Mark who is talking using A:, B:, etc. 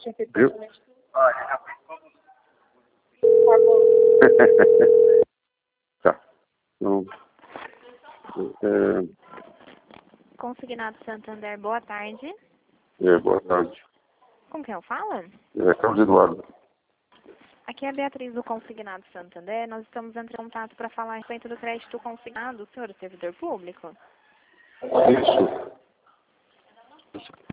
A: Viu? Tá. Então,
B: Consignado Santander, boa tarde.
A: boa tarde.
B: Com quem eu falo?
A: Carlos Eduardo.
B: Aqui é a Beatriz do Consignado Santander. Nós estamos entrando em contato para falar a respeito do crédito consignado. O senhor é servidor público?
A: Isso.